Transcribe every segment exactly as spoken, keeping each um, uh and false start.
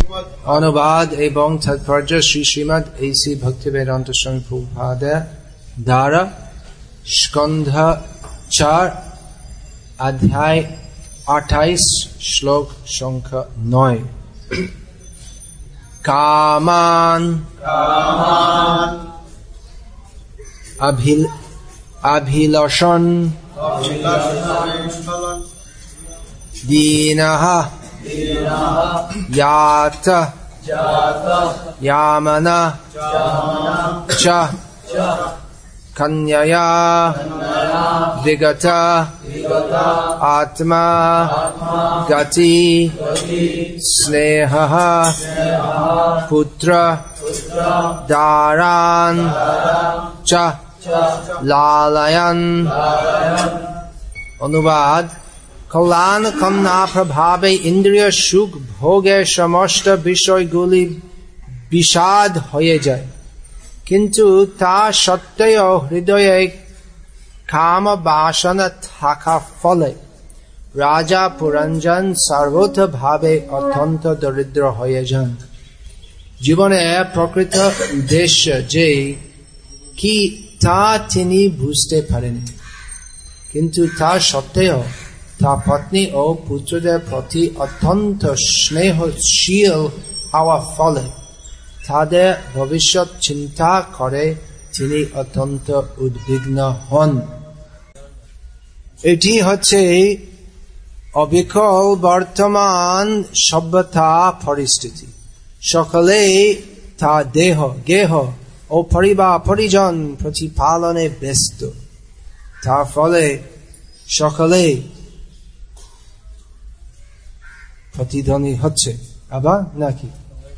অনুবাদ এবং তাৎপর্য শ্রী শ্রীমৎ এসি ভক্তিবেদান্ত স্বামী প্রভুপাদের দ্বারা স্কন্ধ চার অধ্যায় আঠাইশ শ্লোক সংখ্যা নয়। কামান অভিলষণ দীনঃ ইয়াত ইয়ামনা চ কন্যয়া বিগত আত্মা গতি স্নেহঃ পুত্র দারান চ লালয়ন। অনুবাদ: কল্যাণ কামনা প্রভাবে ইন্দ্রিয় সুখ ভোগের সমস্ত বিষয়গুলি বিষাদ হয়ে যায়, কিন্তু তা সত্ত্বেও হৃদয়ে কাম বাসনা থাকা ফলে রাজা পুরঞ্জন সর্বতভাবে অত্যন্ত দরিদ্র হয়ে যান। জীবনে প্রকৃত উদ্দেশ্য যে কি তা তিনি বুঝতে পারেন, কিন্তু তা সত্ত্বেও তা পত্নী ও পুত্রদের প্রতি অত্যন্ত স্নেহশীল হওয়া ফলে তাদের ভবিষ্যৎ চিন্তা করে তিনি অত্যন্ত উদ্বিগ্ন হন। এটি হচ্ছে অবিকল বর্তমান সভ্যতা পরিস্থিতি। সকলে তা দেহ গেহ ও পরিবার পরিজন প্রতিপালনে ব্যস্ত। তার ফলে সকলে প্রতিধ্বনি হচ্ছে আবার নাকি?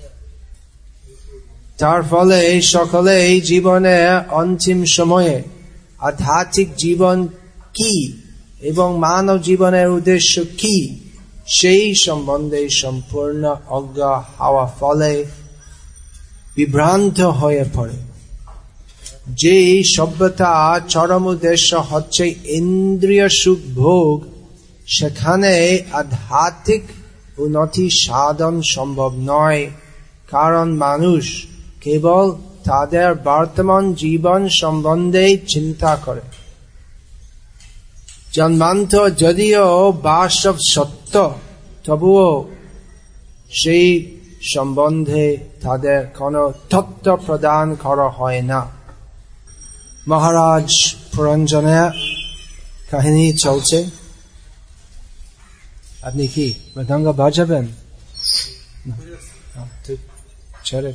তার ফলে সকলে জীবনের অন্তিম সময়ে আধ্যাত্মিক জীবন কি এবং মানব জীবনের উদ্দেশ্য কি সেই সম্বন্ধে সম্পূর্ণ অজ্ঞ হওয়া ফলে বিভ্রান্ত হয়ে পড়ে। যে সভ্যতা চরম উদ্দেশ্য হচ্ছে ইন্দ্রিয় সুখ ভোগ, সেখানে আধ্যাত্মিক উন্নতি সাধন সম্ভব নয়, কারণ মানুষ কেবল তাদের বর্তমান জীবন সম্বন্ধে চিন্তা করে। জন্মান্তর যদিও বাস্তব সত্য, তবুও সেই সম্বন্ধে তাদের কোনো তথ্য প্রদান করা হয় না। মহারাজ পুরঞ্জনের কাহিনী চলছে। আপনি কি মৃদঙ্গ বাজাবেন? ছেড়ে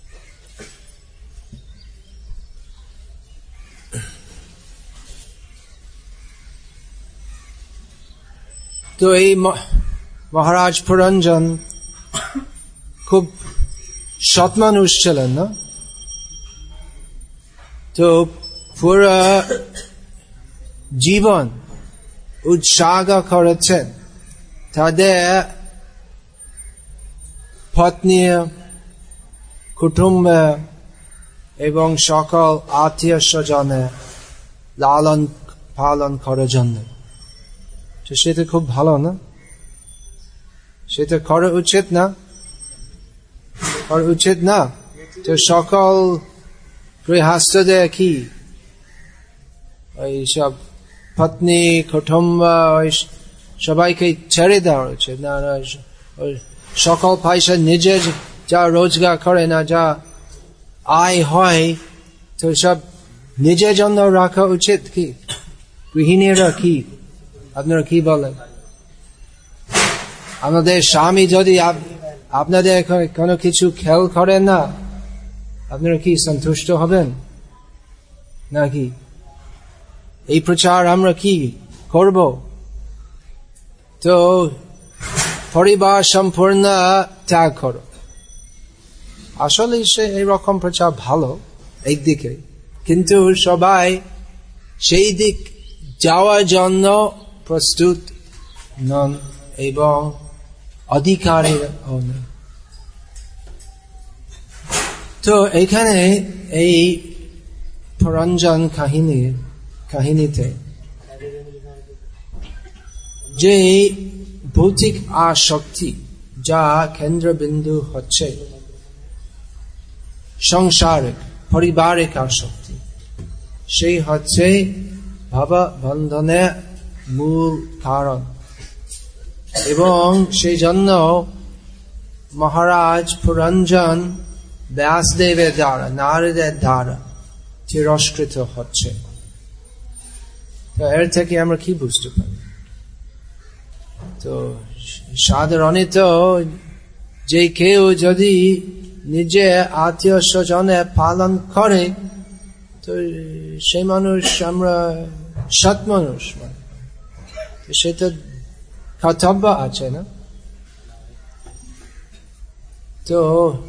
তো এই মহারাজ পুরঞ্জন খুব সৎ মানুষ ছিলেন না? তো পুরো জীবন উৎসর্গ করেছেন তাদের পত্নী, কুটুম্ব এবং সকল আত্মীয় স্বজনের লালন পালন করার জন্য। তো সেটা খুব ভালো না? সেটা করা উচিত না? করা উচিত না? তো সকল গৃহস্থদের কি ওই সব পত্নী কুটুম্ব সবাইকে ছেড়ে দেওয়া উচিত না? সকল পয়সা নিজের যা রোজগার করে না, যা আয় হয়, তো সব নিজের জন্য রাখা উচিত কি? গৃহিণীরা কি, আপনারা কি বলেন? আমাদের স্বামী যদি আপনাদের কোনো কিছু খেয়াল করেন না, আপনারা কি সন্তুষ্ট হবেন নাকি? এই প্রচার আমরা কি করব? তো পরিবার সম্পূর্ণ ত্যাগ করো। আসলে সে এইরকম প্রচার ভালো একদিকে, কিন্তু সবাই সেই দিক যাওয়ার জন্য প্রস্তুত নন এবং অধিকারী নন। তো এখানে এই পুরঞ্জন কাহিনী কাহিনীতে যে ভৌতিক আসক্তি যা কেন্দ্রবিন্দু হচ্ছে সংসারিক পারিবারিক আসক্তি, সেই হচ্ছে ভাব বন্ধনের মূল কারণ। এবং সেই জন্য মহারাজ পুরঞ্জন ব্যাসদেবের দ্বারা, নারদের দ্বারা তিরস্কৃত হচ্ছে। তো এর থেকে আমরা কি বুঝতে পারি? তো সাধারণত যে কেউ যদি নিজে আত্মীয় স্বজনে পালন করে, তো সেই মানুষ আমরা সৎ মানুষ, সেটা কর্তব্য আছে না? তো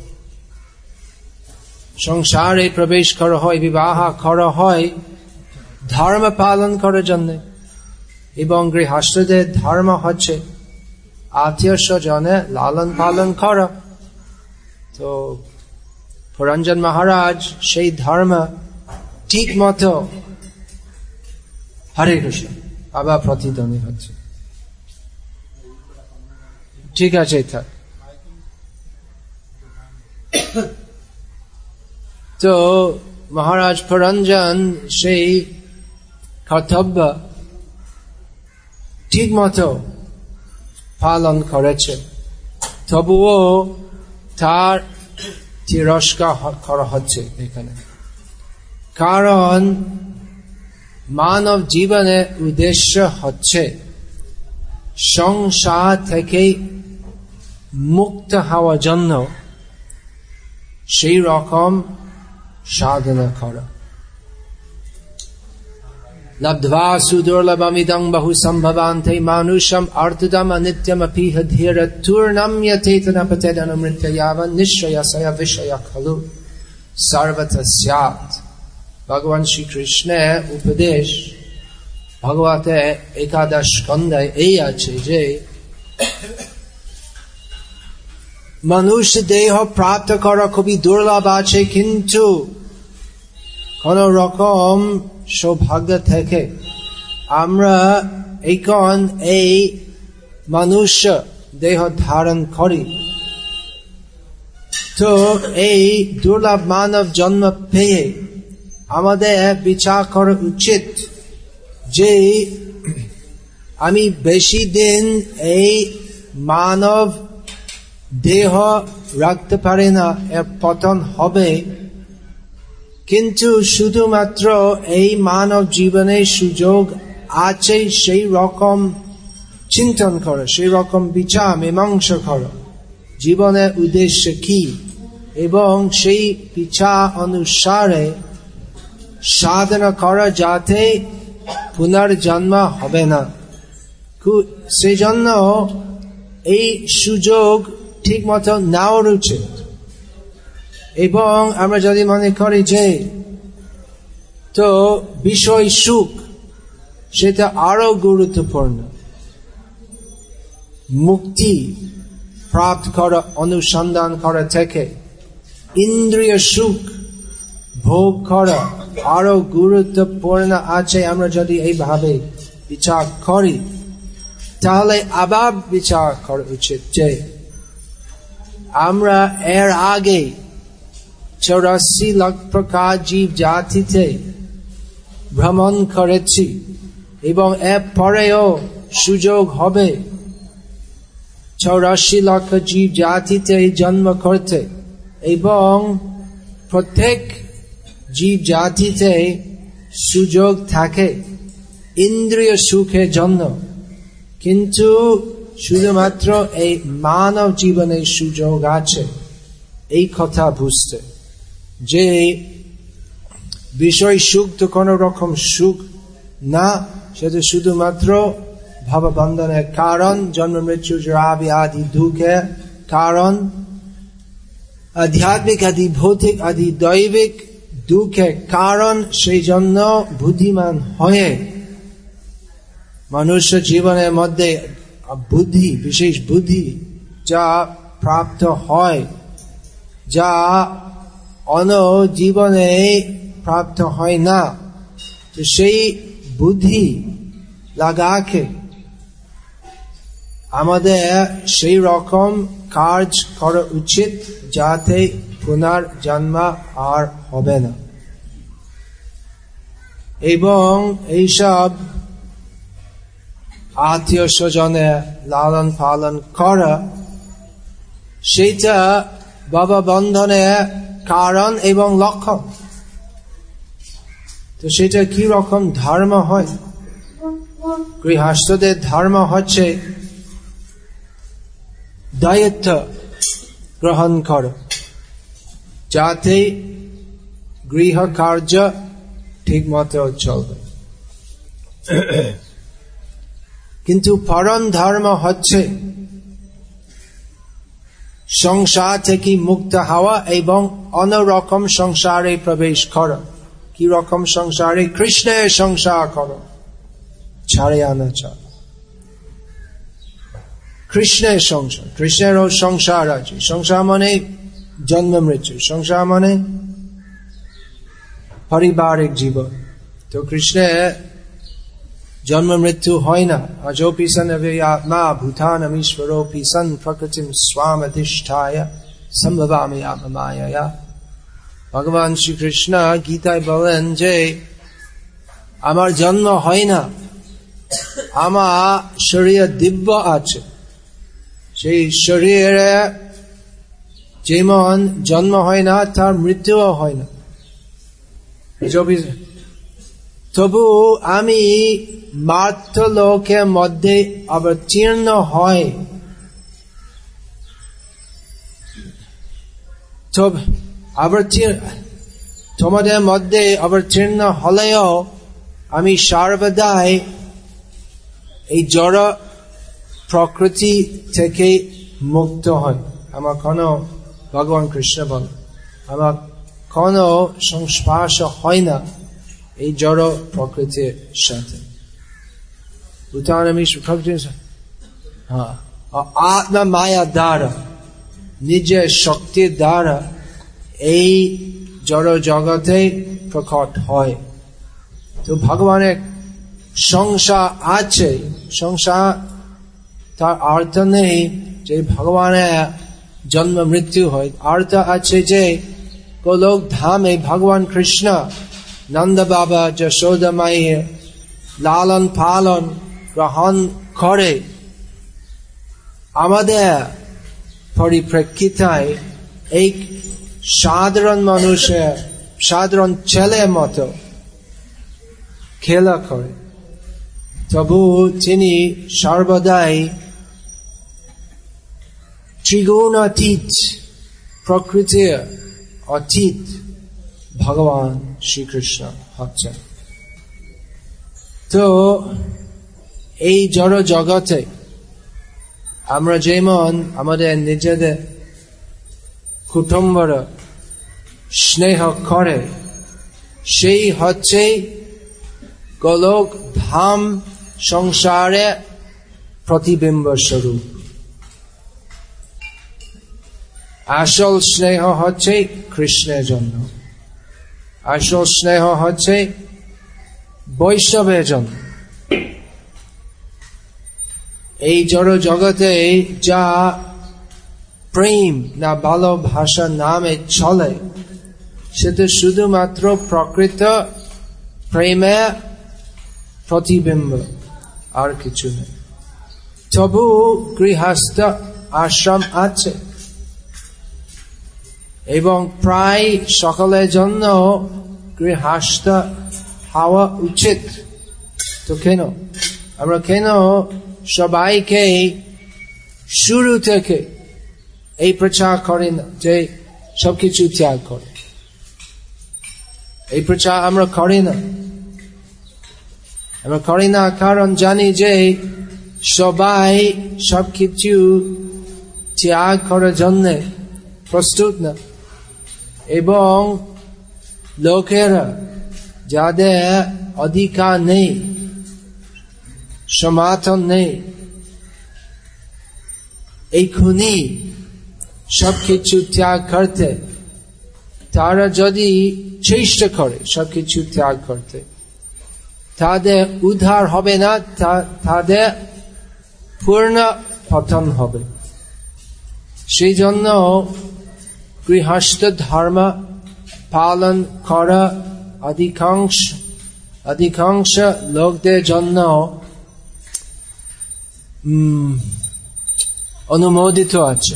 সংসারে প্রবেশ করা হয়, বিবাহ করা হয় ধর্ম পালন করার জন্য, এবং গৃহস্থদের ধর্ম হচ্ছে আত্মীয় স্বজনে লালন পালন করা। তো পুরঞ্জন মহারাজ সেই ধর্ম ঠিক মতো, হরে কৃষ্ণ, আবার প্রতিধ্বনি হচ্ছে, ঠিক আছে থাক। তো মহারাজ পুরঞ্জন সেই কর্তব্য ঠিক মতো পালন করেছে, তবুও তার তিরস্কার করা হচ্ছে এখানে। কারণ মানব জীবনের উদ্দেশ্য হচ্ছে সংসার থেকে মুক্ত হওয়ার জন্য সেই রকম সাধনা করা। লব্ধ্বা সুদুর্লভমিদং বহু সম্ভবান্তে মানুষম অর্ধদম অনিত্যমপিহ ধীর তুর্ণম্যতেতনপতেদনুমৃত্যয়াবন নিশ্চয়সয় বিষয় খলু সর্বত স্যাৎ। ভগবান শ্রীকৃষ্ণের উপদেশ ভগবতে একাদশ স্কন্ধে এই আছে যে মানুষ দেহ প্রাপ্ত করা খুবই দুর্লভ আছে, কিন্তু কোন রকম সৌভাগ্য থেকে আমরা এখন এই মানুষ দেহ ধারণ করি। তো এই দুর্লভ মানব জন্ম পেয়ে আমাদের বিচার করা উচিত যে আমি বেশি দিন এই মানব দেহ রাখতে পারি না, এর পতন হবে। কিন্তু শুধুমাত্র এই মানব জীবনে সুযোগ আছে সেই রকম চিন্তন করো, সেই রকম বিচার মীমাংসা করো জীবনের উদ্দেশ্য কি, এবং সেই বিচার অনুসারে সাধনা করা যাতে পুনর্জন্ম হবে না। সেই জন্য এই সুযোগ ঠিক মতো নেওয়ার উচিত। এবং আমরা যদি মনে করি যে তো বিষয় সুখ, সেটা আরো গুরুত্বপূর্ণ, মুক্তি প্রাপ্ত করা অনুসন্ধান করা থেকে ইন্দ্রিয় সুখ ভোগ করা আরো গুরুত্বপূর্ণ আছে। আমরা যদি এইভাবে বিচার করি তাহলে আবার বিচার করা উচিত যে আমরা এর আগে চৌরাশি লাখ প্রকার জীব জাতিতে ভ্রমণ করেছি, এবং এর পরেও সুযোগ হবে চৌরাশি লক্ষ জীব জাতিতে জন্ম করতে, এবং প্রত্যেক জীব জাতিতে সুযোগ থাকে ইন্দ্রিয় সুখের জন্য, কিন্তু শুধুমাত্র এই মানব জীবনে সুযোগ আছে এই কথা বুঝতে যে বিষয় সুখ তো কোন রকম সুখ না, সেটা শুধুমাত্র ভাববন্ধনের কারণ, জন্ম মৃত্যু জরা ব্যাধি দুঃখের কারণ, আধ্যাত্মিক আদি ভৌতিক আদি দৈবিক দুঃখের কারণ। সেই জন্য বুদ্ধিমান হয়ে মানুষ্য জীবনের মধ্যে বুদ্ধি, বিশেষ বুদ্ধি যা প্রাপ্ত হয়, যা অন্য জীবনে প্রাপ্ত হয় না, তো সেই বুদ্ধি লাগাকে আমাদের সেই রকম কাজ করা উচিত যাতে পুনর্জন্ম আর হবে না, এবং এইসব আত্মীয় স্বজনে লালন পালন করা সেটা বাবা বন্ধনের কারণ এবং লক্ষণ। তো সেটা কি রকম ধর্ম হয়? গৃহস্থদের ধর্ম হচ্ছে দায়িত্ব গ্রহণ করো যাতে গৃহ কার্য ঠিক মতো চলবে। কিন্তু পরম ধর্ম হচ্ছে সংসার থেকে মুক্ত হওয়া এবং অন্যরকম সংসারে প্রবেশ করা। কি রকম সংসারে? কৃষ্ণের সংসার করো, ছাড়ে আনা চাও। কৃষ্ণের সংসার, কৃষ্ণেরও সংসার আছে। সংসার মানে জন্ম মৃত্যু, সংসার মানে পারিবারিক জীবন। তো কৃষ্ণের জন্ম মৃত্যু হয় না। অজোপি সন আত্মা ভূতানাম ঈশ্বরোপি সন প্রকৃতিম স্বামধিষ্ঠায় সম্ভবামি আত্মমায়া। ভগবান শ্রীকৃষ্ণ গীতায় বলেন যে আমার জন্ম হয় না, আমার শরীর দিব্য আছে। সেই শরীরে যেমন জন্ম হয় না, তার মৃত্যুও হয় না। তবু আমি মাত্র লোকের মধ্যে অবতীর্ণ হয়, তোমাদের মধ্যে অবতীর্ণ হলেও আমি সর্বদাই এই জড় প্রকৃতি থেকে মুক্ত হয়। আমার কোনো, ভগবান কৃষ্ণ বল, আমার কোনো সংস্পর্শ হয় না এই জড় প্রকৃতির সাথে। হ্যাঁ, আত্মা মায়া দ্বারা, নিজের শক্তির দ্বারা এই জড় জগতে প্রকট হয়। তো ভগবানের সংসার আছে। সংসার তার অর্থ নেই যে ভগবানের জন্ম মৃত্যু হয়। অর্থ আছে যে গোলক ধামে ভগবান কৃষ্ণ নন্দ বাবা যশোদা মায়ের লালন পালন গ্রহণ করে আমাদের পরিপ্রেক্ষিতে এক সাধারণ মানুষের, সাধারণ ছেলের মতো খেলা করে। তবু তিনি সর্বদাই ত্রিগুণাতীত, প্রকৃতির অতীত ভগবান শ্রীকৃষ্ণ হচ্ছেন। তো এই জড় জগতে আমরা যেমন আমাদের নিজেদের কুটুম্বরা স্নেহ করে, সেই হচ্ছে গোলক ধাম সংসারে প্রতিবিম্ব স্বরূপ। আসল স্নেহ হচ্ছে কৃষ্ণের জন্য, আসল স্নেহ হচ্ছে বৈষ্ণবের জন্য। এই জড় জগতে যা প্রেম না ভালোবাসা নামে চলে, সেটা শুধুমাত্র প্রকৃত প্রেমের প্রতিবিম্ব, আর কিছু নেই। তবু গৃহস্থ আশ্রম আছে এবং প্রায় সকলের জন্য গৃহস্থ হওয়া উচিত। তো কেন আমরা কেন সবাইকে শুরু থেকে এই প্রচার করি না যে সবকিছু ত্যাগ করে? এই প্রচার আমরা করি না। আমরা করি না কারণ জানি যে সবাই সবকিছু ত্যাগ করার জন্য প্রস্তুত না, এবং লোকেরা যাদের অধিকার নেই, সমর্থন নেই, এইখানে সবকিছু ত্যাগ করতে, তারা যদি চেষ্টা করে সবকিছু ত্যাগ করতে, তাদের উদ্ধার হবে না, তাদের পূর্ণ পতন হবে। সেই জন্য গৃহস্থ ধর্ম পালন করা অধিকাংশ অধিকাংশ লোকদের জন্য অনুমোদিত আছে,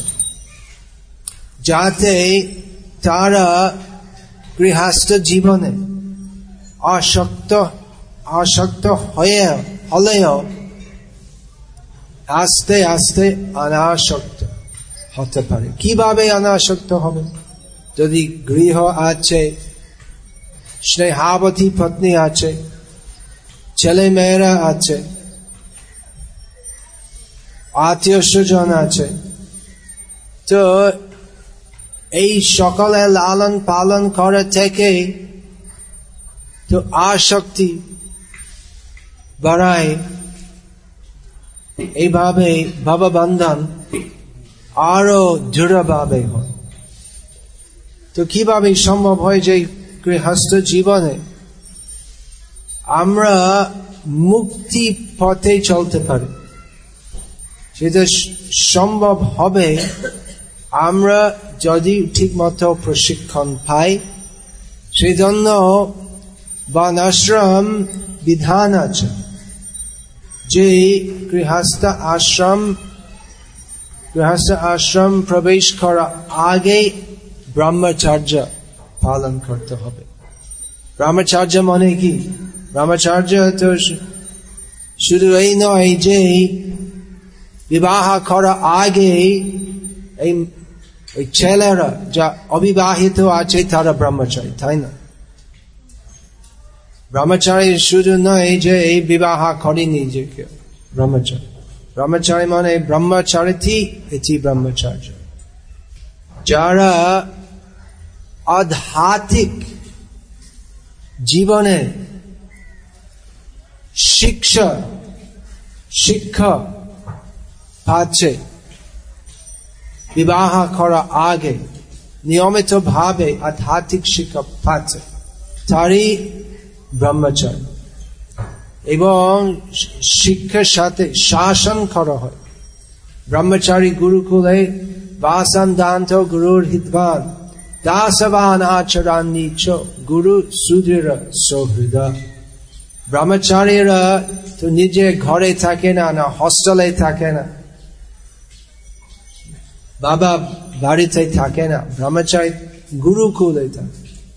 যাতে তারা গৃহস্থ জীবনে আসক্ত আসক্ত হয়ে হলেও আস্তে আস্তে অনাসক্ত হতে পারে। কিভাবে অনাসক্ত হবে? যদি গৃহ আছে, স্নেহাবতী পত্নী আছে, ছেলে মেয়েরা আছে, আত্মীয় স্বজন আছে, তো এই সকলে লালন পালন করে থেকে তো আসক্তি বাড়ায়, এইভাবে ভাববন্ধন আরো দৃঢ়ভাবে হয়। তো কিভাবে সম্ভব হয় যে গৃহস্থ জীবনে আমরা মুক্তি পথে চলতে পারি? সেটা সম্ভব হবে আমরা যদি ঠিক মতো প্রশিক্ষণ পাই। সেই জন্য বর্ণাশ্রম বিধান আছে, যে গৃহস্থ আশ্রম গৃহস্থ আশ্রম প্রবেশ করা আগে ব্রহ্মচর্য পালন করতে হবে। ব্রহ্মচর্য মানে কি? ব্রহ্মচর্য তো শুধু এই নয় যে বিবাহ করা আগে এই ছেলেরা যা অবিবাহিত আছে তারা ব্রহ্মচারী, তাই না? ব্রহ্মচারী শুধু নয় যে এই বিবাহ করেনি যে কেউ ব্রহ্মচারী। ব্রহ্মচারী মানে ব্রহ্মচারী এটি ব্রহ্মচার্য, যারা আধ্যাত্মিক জীবনে শিক্ষা শিক্ষা পাচ্ছে বিবাহ করা আগে, নিয়মিত ভাবে আধ্যাত্মিক শিক্ষা পাচ্ছে, তারই ব্রহ্মচারী। এবং শিক্ষার সাথে শাসন করা হয়। ব্রহ্মচারী গুরুকুলে বাসন দান্ত গুরুর হিতবান দাসবান আচরণ নিচ গুরু সুদৃঢ় সৌহৃদা। ব্রহ্মচারীরা তো নিজে ঘরে থাকে না, না হস্টেলে থাকে না, বাবা বাড়িতে থাকে না। ব্রহ্মচারী গুরুকুলে থাকে,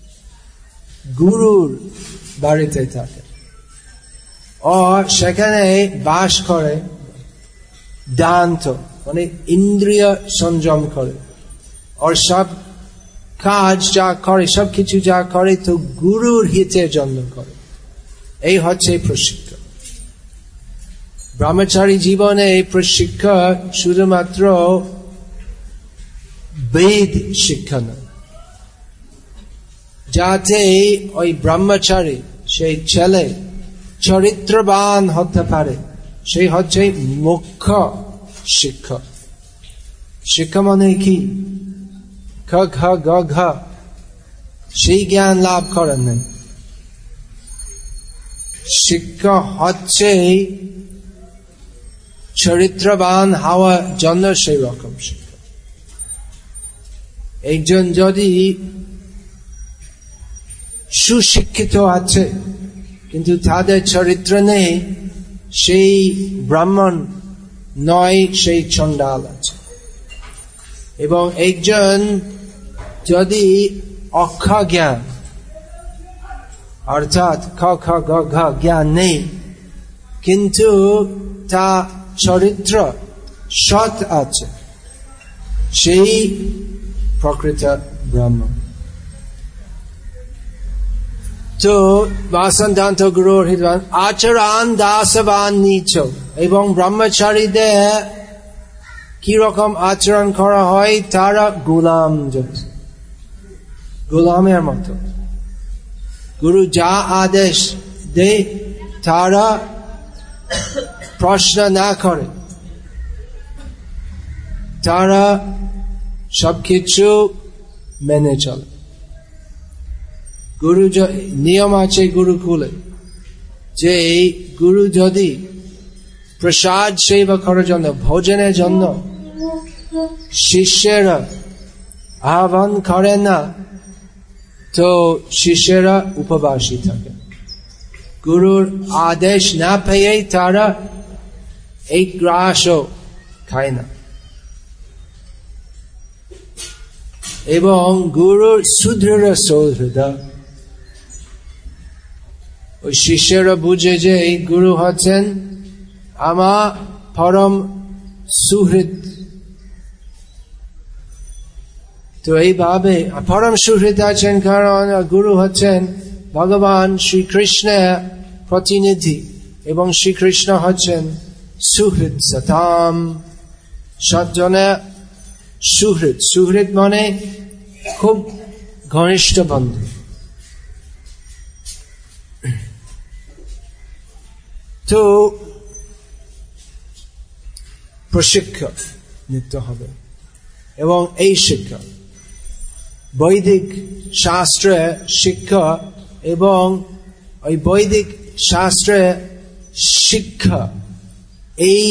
গুরুর বাড়িতে থাকে, ও সেখানে বাস করে দান্ত মানে ইন্দ্রিয় সংযম করে, আর সব কাজ যা করে, সব কিছু যা করে তো গুরুর হিতের জন্য করে। এই হচ্ছে প্রশিক্ষণ। ব্রহ্মচারী জীবনে এই প্রশিক্ষণ শুধুমাত্র বেদ শিক্ষা নয়, যাতে ওই ব্রহ্মচারী সেই ছেলে চরিত্রবান হতে পারে, সেই হচ্ছে মুখ্য শিক্ষা। শিক্ষা মানে কি? খ খ গ ঘ সেই জ্ঞান লাভ করেন নাই। শিক্ষা হচ্ছে চরিত্রবান হওয়ার জন্য সেই রকম শিক্ষা। একজন যদি সুশিক্ষিত আছে কিন্তু তাদের চরিত্র নেই, সেই ব্রাহ্মণ নয়, সেই চণ্ডাল আছে। এবং একজন যদি অক্ষ জ্ঞান অর্থাৎ খ খ গ ঘ জ্ঞান নেই, কিন্তু তা চরিত্র সৎ আছে, সেই প্রকৃত ব্রাহ্মণ। তো বাসন দান্ত গুরুর হিতবান আচরণ দাসবান নিচ। এবং ব্রহ্মচারীদের কি রকম আচরণ করা হয়? তারা গোলাম, গোলামের মতো। গুরু যা আদেশ দেয় তারা প্রশ্ন না করে, তারা সবকিছু মেনে চলে। গুরু নিয়ম আছে গুরুকুলে যে গুরু যদি প্রসাদ সেবা করার জন্য, ভোজনের জন্য শিষ্যেরা আহ্বান করে না, তো শিষ্যেরা উপবাসী থাকে। গুরুর আদেশ না পেয়ে তারা এই গ্রাসও খায় না। এবং গুরুর সুদৃঢ় সৌহৃদয়, ওই শিষ্যরা বুঝে যে এই গুরু হচ্ছেন আমার পরম সুহৃদ। তো এইভাবে পরম সুহৃদ আছেন কারণ গুরু হচ্ছেন ভগবান শ্রীকৃষ্ণের প্রতিনিধি এবং শ্রীকৃষ্ণ হচ্ছেন সুহৃদ সতাম, সজ্জনের সুহৃদ। সুহৃদ মানে খুব ঘনিষ্ঠ বন্ধু। তো প্রশিক্ষা নিতে হবে এবং এই শিক্ষা বৈদিক শাস্ত্রের শিক্ষা এবং ওই বৈদিক শাস্ত্রের শিক্ষা এই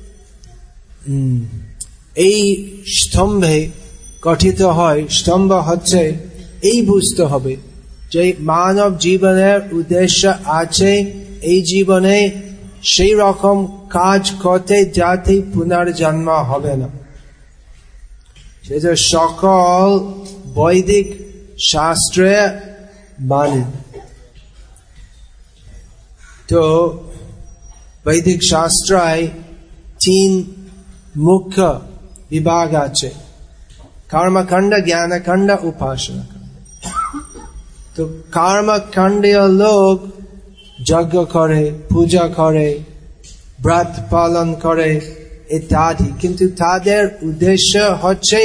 এই স্তম্ভে গঠিত হয়। স্তম্ভ হচ্ছে এই বুঝতে হবে যে মানব জীবনের উদ্দেশ্য আছে এই জীবনে সেই রকম কাজ করতে যাতে পুনর্জন্ম হবে না, সেটা সকল বৈদিক শাস্ত্রে মানে। তো বৈদিক শাস্ত্রায় তিন মুখ্য বিভাগ আছে, কর্মকাণ্ড, জ্ঞানকাণ্ড, উপাসনা কাণ্ড। তো কর্মকাণ্ডীয় লোক যজ্ঞ করে, পূজা করে, ব্রত পালন করে ইত্যাদি, কিন্তু তাদের উদ্দেশ্য হচ্ছে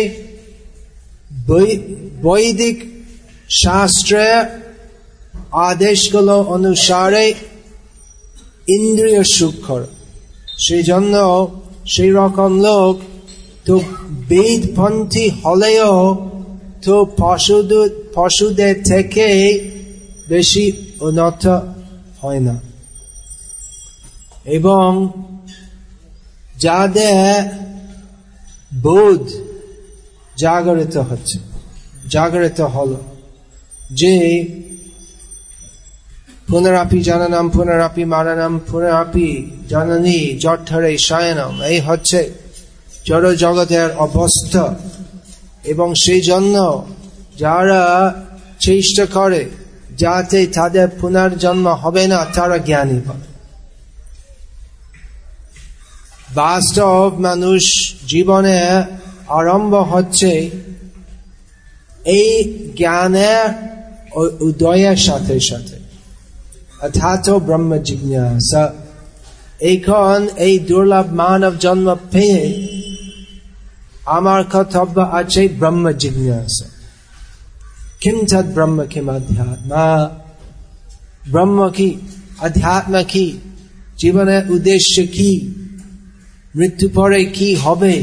বৈদিক শাস্ত্রের আদেশগুলো অনুসারে ইন্দ্রিয় সুখ করা। সেই জন্য সেই রকম লোক তো বেদপন্থী হলেও তো পশুদের পশুদের থেকে বেশি উন্নত হয় না। এবং যাদের বোধ জাগরিত হচ্ছে, জাগরিত হলো যে পুনরাপি জননম পুনরাপি মরণম পুনরাপি জননী জঠরে শয়নম, এই হচ্ছে জড় জগতের অবস্থা। এবং সেই জন্য যারা চেষ্টা করে যাতে তাদের পুনর্জন্ম হবে না, তারা জ্ঞানী হয়। বাস্তব মানুষ জীবনে আরম্ভ হচ্ছে এই জ্ঞানের উদয়ের সাথে সাথে, অর্থাৎ ব্রহ্ম জিজ্ঞাসা। এখন এই দুর্লভ মানব জন্ম পেয়ে আমার কর্তব্য আছে ব্রহ্ম জিজ্ঞাসা। কিম তদ ব্রহ্ম কিম আধ্যাত্মা, ব্রহ্ম কি, আধ্যাত্ম কি, জীবনের উদ্দেশ্য কি, মৃত্যু পরে কি হবে,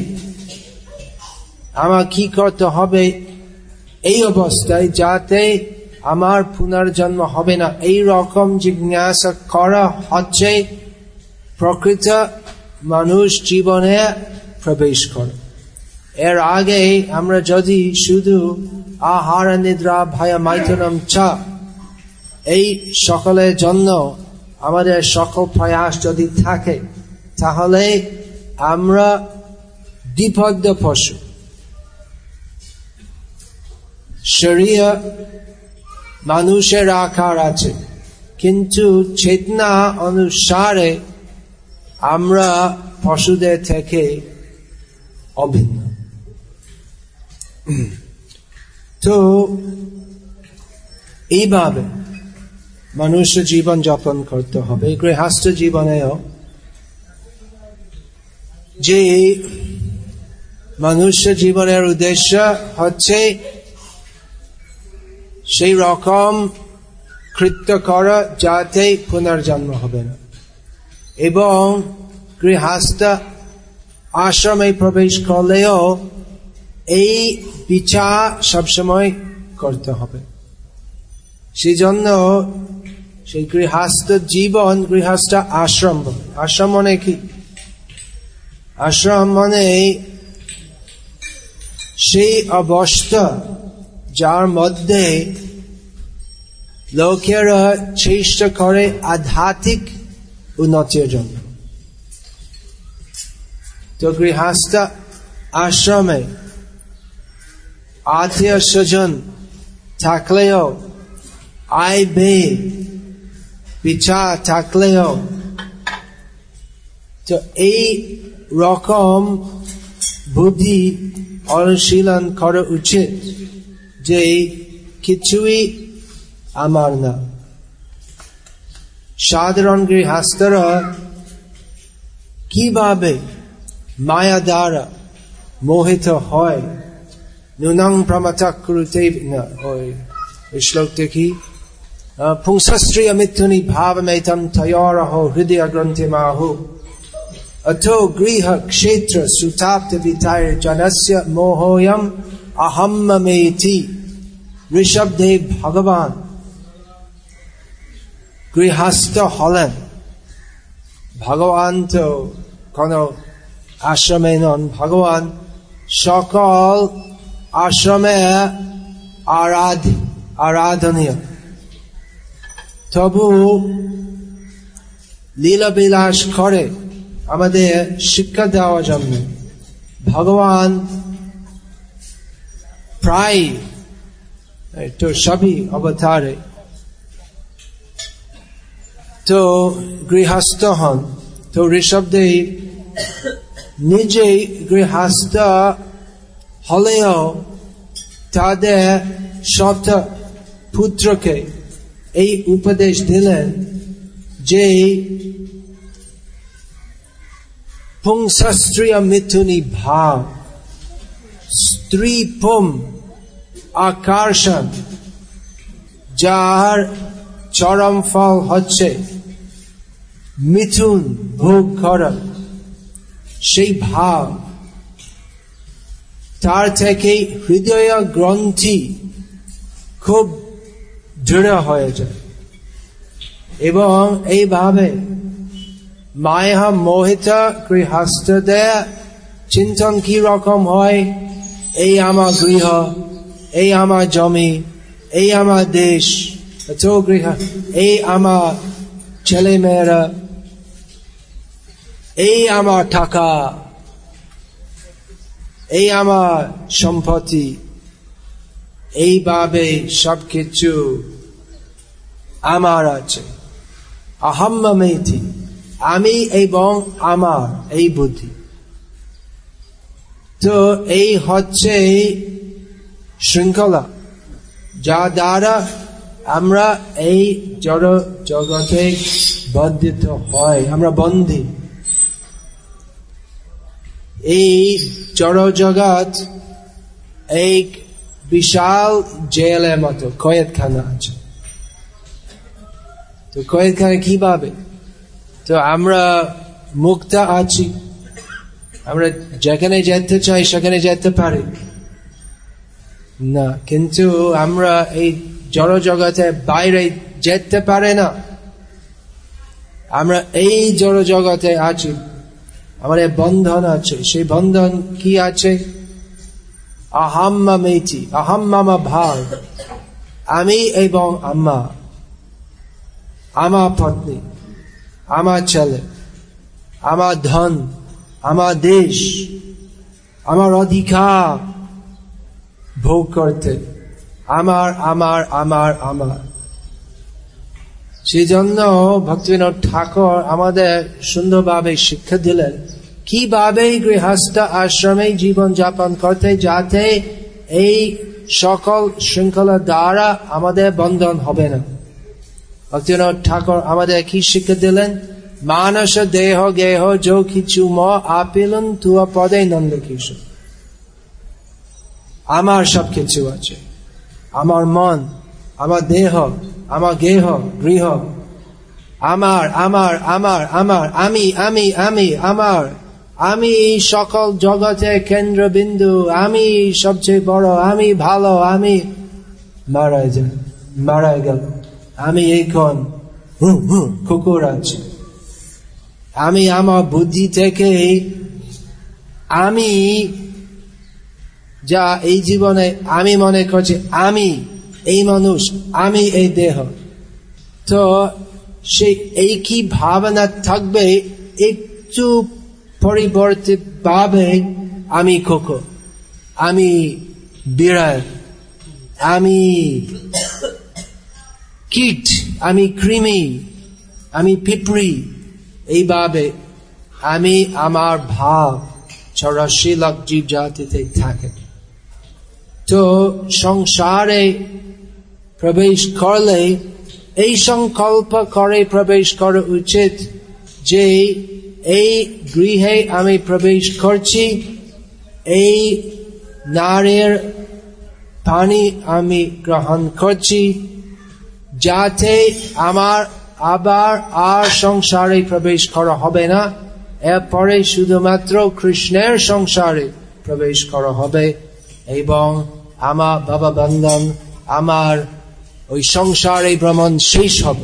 আমার কি করতে হবে এই অবস্থায় যাতে আমার পুনর্জন্ম হবে না, এই রকম জিজ্ঞাসা করা হচ্ছে প্রকৃত মানুষ জীবনে প্রবেশ করে। এর আগে আমরা যদি শুধু আহার নিদ্রা ভয় মাইথুনম চা এই সকলের জন্য আমাদের সকল প্রয়াস যদি থাকে, তাহলে আমরা বিপদ পশু। শরীর মানুষের আকার আছে, কিন্তু চেতনা অনুসারে আমরা পশুদের থেকে অভিন্ন। তো এইভাবে মনুষ্য জীবন যাপন করতে হবে। গৃহস্থ জীবনেও যে মনুষ্য জীবনের উদ্দেশ্য হচ্ছে সেই রকম কৃত্য করা যাতে পুনর্জন্ম হবে না, এবং গৃহস্থ আশ্রমে প্রবেশ করলেও এই বিচার সবসময় করতে হবে। সেই জন্য সেই গৃহস্থ জীবন গৃহস্থ আশ্রম। আশ্রম মানে কি? আশ্রম মানে সেই অবস্থা যার মধ্যে লোকেরা চেষ্টা করে আধ্যাত্মিক উন্নতির জন্য। তো গৃহস্থ আশ্রমে আত্মীয় স্বজন থাকলেও, আয় ব্যয় বিচার থাকলেও, তো এই রকম বুদ্ধি অনুশীলন করা উচিত যে কিছুই আমার না। সাধারণ গৃহস্থরা কিভাবে মায়া দ্বারা মোহিত হয়, নুনং প্রমথ কুরুতে না, ওই শ্লোক দেখি, পুংসস্ত্রিয় মিথুনি ভাবমেতম তয়োরহ হৃদয় গ্রন্থি মাহু अथो गृह क्षेत्र सुताप्त विताय जनस्य मोहोयम अहम मेति। ऋषभदेव भगवान गृहस्थ हलेन, भगवान तो कोनो आश्रमे नन, भगवान सकल आश्रमे आराध आराधनीय, तबु लीला বিলাস करे আমাদের শিক্ষা দেওয়ার জন্য। ভগবান প্রায় তো সবই অবতারে তো গৃহস্থ হন। তো ঋষভদেব নিজেই গৃহস্থ হলেও তাদের সপ্ত পুত্রকে এই উপদেশ দিলেন যে পুংসস্ত্রিয় মিথুনি ভাব, স্ত্রী পুম আকর্ষণ, যার চরম ফল হচ্ছে মিথুন ভোগ করা, সেই ভাব তার থেকে হৃদয় গ্রন্থি খুব দৃঢ় হয়ে যায় এবং এইভাবে মায়া মোহিত গৃহস্থদের চিন্তন কি রকম হয়, এই আমার গৃহ, এই আমার জমি, এই আমার দেশ, তো গৃহ, এই আমার ছেলে মেয়েরা, এই আমার টাকা, এই আমার সম্পত্তি, এইভাবে সবকিছু আমার আছে। আহম্মেতি, আমি এবং আমার, এই বুদ্ধি। তো এই হচ্ছে শৃঙ্খলা যা দ্বারা আমরা এই জড় জগতে বন্ধিত হয়, আমরা বন্দী। এই জড় জগৎ এক বিশাল জেলের মতো, কয়েদখানা আছে। তো কয়েদখানা কিভাবে? তো আমরা মুক্ত আছি, আমরা যেখানে যেতে চাই সেখানে যেতে পারি না, কিন্তু আমরা এই জড় জগতে বাইরে যেতে পারে না। আমরা এই জড় জগতে আছি, আমাদের বন্ধন আছে। সেই বন্ধন কি আছে? আহাম্মেতি, আহাম্মামা ভাব, আমি এবং আম্মা, আমার পত্নী, আমার ছেলে, আমার ধন, আমার দেশ, আমার অধিকার ভোগ করতে, আমার আমার আমার আমার। সেই জন্য ভক্তিবিনোদ ঠাকুর আমাদের সুন্দরভাবে শিক্ষা দিলেন কিভাবে গৃহস্থ আশ্রমে জীবন যাপন করতে, যাতে এই সকল শৃঙ্খলা দ্বারা আমাদের বন্ধন হবে না। ভক্তিবিনোদ ঠাকুর আমাদের কি শিক্ষা দিলেন? মানস দেহ গেহ যো কিছু ম আপিলন তুয়া পদে নন্দ কিশোর। আমার সব কিছু আছে, আমার মন, আমার দেহ, আমার গেহ গৃহ, আমার আমার আমার আমার আমি আমি আমি আমার, আমি সকল জগতের কেন্দ্রবিন্দু, আমি সবচেয়ে বড়, আমি ভালো, আমি মারা যায় মারা গেল, আমি এখন কুকুর আছি। আমি আমার বুদ্ধি থেকে আমি যা এই জীবনে আমি মনে করছি আমি এই মানুষ, আমি এই দেহ, তো সেই এই কি ভাবনা থাকবে, একটু পরিবর্তিত ভাবে আমি খোকো, আমি বিড়াল, আমি কীট, আমি কৃমি, আমি পিঁপড়ি, এইভাবে আমি আমার ভাব চৌরাশি লাখ জীব জাতিতে থাকে। তো সংসারে প্রবেশ করলে এই সংকল্প করে প্রবেশ করা উচিত যে এই গৃহে আমি প্রবেশ করছি, এই নারীর পানি আমি গ্রহণ করছি, যাতে আমার আবার আর সংসারে প্রবেশ করা হবে না, এরপরে শুধুমাত্র কৃষ্ণের সংসারে প্রবেশ করা হবে এবং আমার বাবা বন্ধন, আমার ওই সংসারে ভ্রমণ শেষ হবে।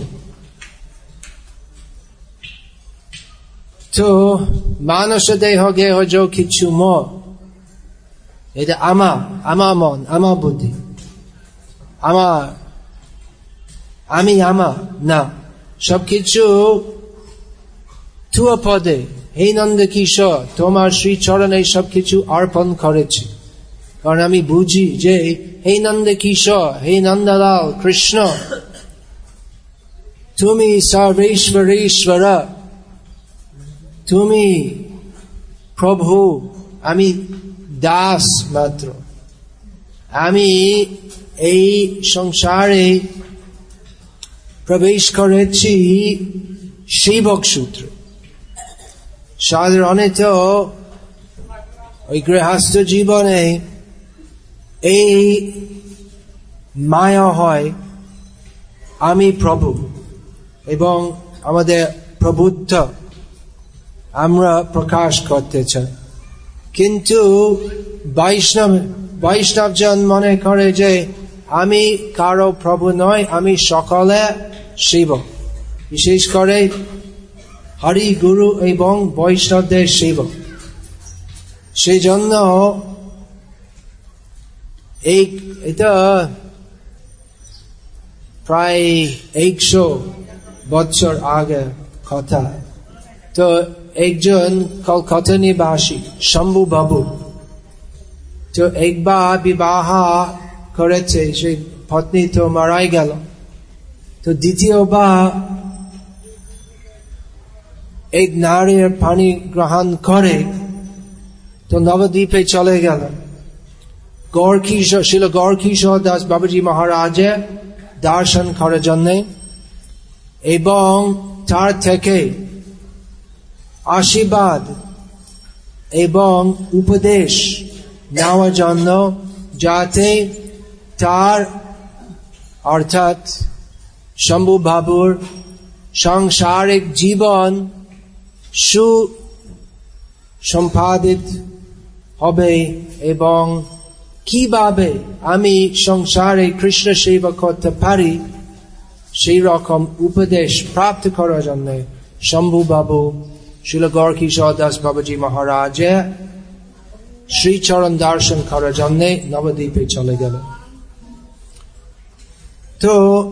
তো মানুষ দেহ গেহ যো কিছু মন, এটা আমার আমার মন, আমার বুদ্ধি, আমার আমি আমার না, সবকিছু তুয়া পদে হে নন্দ কিশোর তোমার শ্রীচরণে সবকিছু অর্পণ করেছি। কারণ আমি বুঝি যে হে নন্দ কিশোর, হে নন্দলাল কৃষ্ণ, তুমি সর্বেশ্বরেশ্বর, তুমি প্রভু, আমি দাস মাত্র। আমি এই সংসারে প্রবেশ করেছি সেবক সূত্র। সাধারণত ওই গৃহস্থ জীবনে এই মায়া হয় আমি প্রভু এবং আমাদের প্রভুত্ব আমরা প্রকাশ করতে চাই, কিন্তু বৈষ্ণব বৈষ্ণবজন মনে করে যে আমি কারো প্রভু নয়, আমি সকলে সেবক, বিশেষ করে হরি গুরু এবং বৈষ্ণবদের সেবক। সেই জন্য এই এটা প্রায় একশো বছর আগে কথা। তো একজন কলকাতা নিবাসী শম্ভু বাবু, তো একবার বিবাহ করেছে, সেই পত্নী তো মারাই গেল, তো দ্বিতীয়বার এক নারীর পানি গ্রহণ করে তো নবদ্বীপে চলে গেল। গৌর কিশোর শিল গৌর কিশোর দাস বাবাজি মহারাজের দর্শন করার জন্য এবং তার থেকে আশীর্বাদ এবং উপদেশ নেওয়ার জন্য, যাতে তার অর্থাৎ শম্ভু বাবুর সাংসারিক জীবন সুসম্পাদিত হবে এবং কিভাবে আমি সংসারে কৃষ্ণ সেবা করতে পারি সেই রকম উপদেশ প্রাপ্ত করার জন্য শম্ভু বাবু শিল গৌর কিশোর দাস বাবাজি মহারাজের শ্রীচরণ দর্শন করার জন্য নবদ্বীপে চলে গেল। তো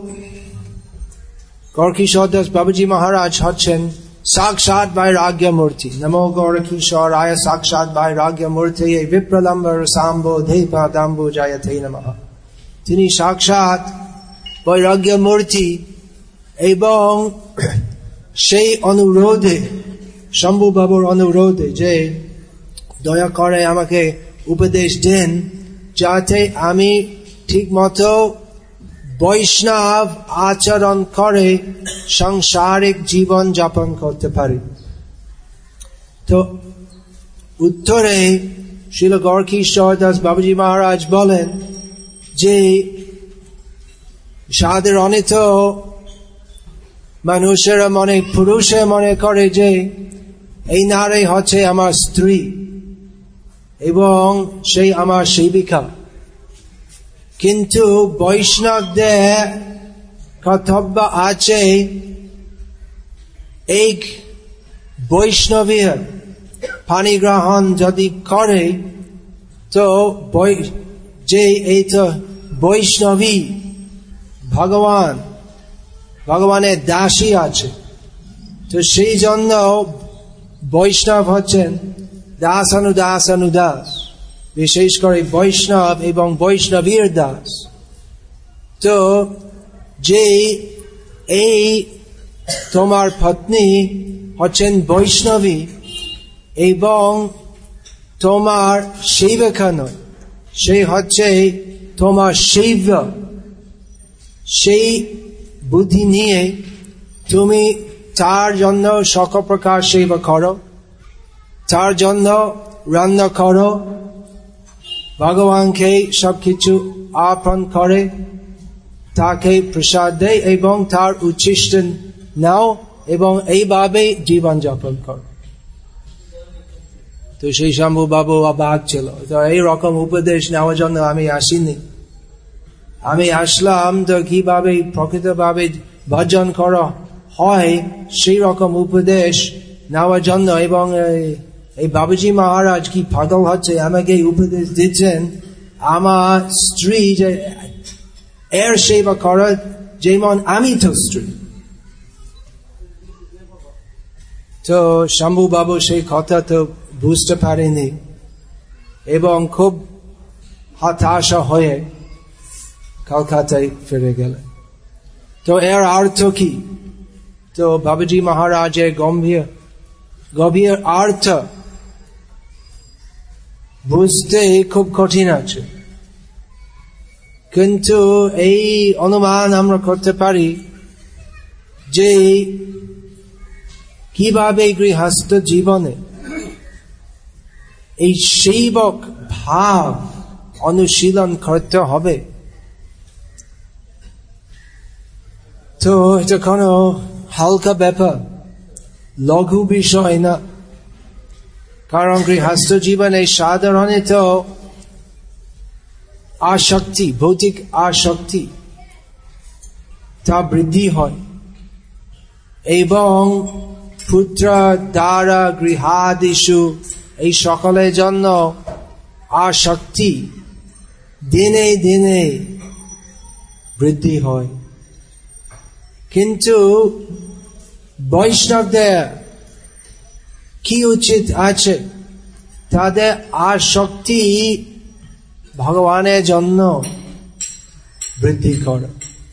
গৌর কিশোর দাস বাবাজি মহারাজ হচ্ছেন সাক্ষাৎ বৈরাগ্য মূর্তি। নমো গৌর কিশোরায় সাক্ষাৎ বৈরাগ্য মূর্তি বিপ্রলম্বর সাম্বোধে পাদাম্বু জয়তে নমঃ। তিনি সাক্ষাৎ বৈরাগ্য মূর্তি এবং সেই অনুরোধে, শম্ভু বাবুর অনুরোধে যে দয়া করে আমাকে উপদেশ দেন যাতে আমি ঠিক মতো বৈষ্ণব আচরণ করে সাংসারিক জীবন যাপন করতে পারি। তো উত্তরে শিল গৌর কিশোর দাস বাবাজি মহারাজ বলেন যে সাধারণত মানুষেরা মনে পুরুষে মনে করে যে এই নারী হচ্ছে আমার স্ত্রী এবং সেই আমার সেবিকা, কিন্তু বৈষ্ণবদের কর্তব্য আছে এক বৈষ্ণবীর পানি গ্রহণ যদি করে তো যে এই তো বৈষ্ণবী ভগবান ভগবানের দাসী আছে, তো সেই জন্য বৈষ্ণব হচ্ছেন দাস অনুদাস অনুদাস, বিশেষ করে বৈষ্ণব এবং বৈষ্ণবীর দাস। তো যে এই তোমার পত্নী হচ্ছেন বৈষ্ণবী এবং তোমার সেবিকা নয়, সেই হচ্ছে তোমার সেব্য, সেই বুদ্ধি নিয়ে তুমি তার জন্য সকল প্রকার সেবা করো, তার জন্য রান্না করো, ভগবানকে সবকিছু অর্পণ করে, তাকে প্রসাদ দেয় এবং তার উচ্ছিষ্ট নাও এবং এইভাবে জীবন যাপন করো। তো সেই শম্ভু বাবু অবাক ছিল। তো এইরকম উপদেশ নেওয়ার জন্য আমি আসিনি, আমি আসলাম তো কিভাবে প্রকৃতভাবে ভজন করা হয় সেই রকম উপদেশ নেওয়ার জন্য। এবং এই বাবুজি মহারাজ কি পাগল হচ্ছে, আমাকে উপদেশ দিচ্ছেন আমার স্ত্রী যে এর সেবা করা যেমন আমি তো স্ত্রী। তো শম্ভু বাবু সেই কথা তো বুঝতে পারেনি এবং খুব হতাশা হয়ে কলকাতায় ফিরে গেলেন। তো এর অর্থ কি? তো বাবুজি মহারাজের গম্ভীর গভীর অর্থ বুঝতে খুব কঠিন আছে, কিন্তু এই অনুমান আমরা করতে পারি যে কিভাবে গৃহস্থ জীবনে এই সেবক ভাব অনুশীলন করতে হবে। তো এটা কোনো হালকা ব্যাপার, লঘু বিষয় না, কারণ গৃহস্থ জীবনে সাধারণত আসক্তি, ভৌতিক আসক্তি তা বৃদ্ধি হয় এবং পুত্র দ্বারা গৃহাদিষু এই সকলের জন্য আসক্তি দিনে দিনে বৃদ্ধি হয়। কিন্তু বৈষ্ণবদের কি উচিত আছে? তাদের আসক্তি ভগবানের জন্য বৃদ্ধি করা।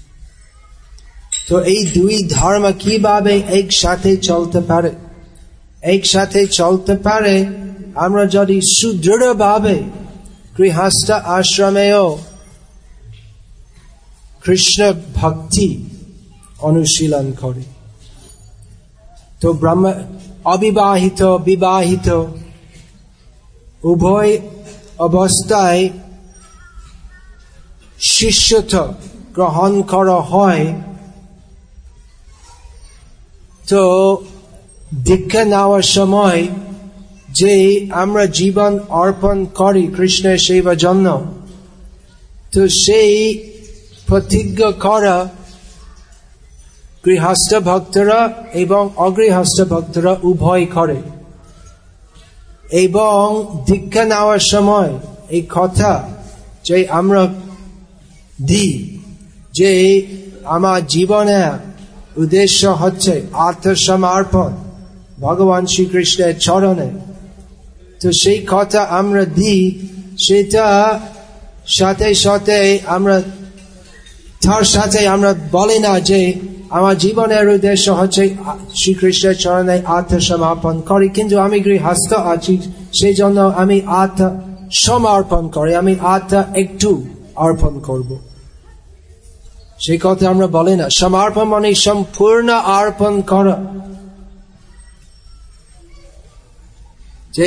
তো এই দুই ধর্ম কিভাবে একসাথে চলতে পারে? একসাথে চলতে পারে আমরা যদি সুদৃঢ় ভাবে গৃহস্থ আশ্রমেও কৃষ্ণ ভক্তি অনুশীলন করে। তো ব্রহ্ম অবিবাহিত বিবাহিত উভয় অবস্থায় শিষ্যত্ব গ্রহণ করা হয়। তো দীক্ষা নেওয়ার সময় যে আমরা জীবন অর্পণ করি কৃষ্ণের সেবার জন্য, তো সেই প্রতিজ্ঞা করা গৃহস্থ ভক্তরা এবং অগৃহস্থ ভক্তরা উভয় করে। এবং দীক্ষা নেওয়ার সময় এই কথা যে আমরা দিই যে আমার জীবনের উদ্দেশ্য হচ্ছে আত্মসমর্পণ ভগবান শ্রীকৃষ্ণের চরণে, তো সেই কথা আমরা দিই, সেটা সাথে সাথে আমরা তার সাথে আমরা বলি না যে আমার জীবনের উদ্দেশ্য হচ্ছে শ্রীকৃষ্ণের চরণে আত্মসমর্পণ করি, কিন্তু আমি গৃহস্থ আছি সেই জন্য আমি আত্মসমর্পণ করি, আমি আত্মা একটু অর্পণ করব। সেই কথা আমরা বলি না। সমর্পণ মানে সম্পূর্ণ অর্পণ করা, যে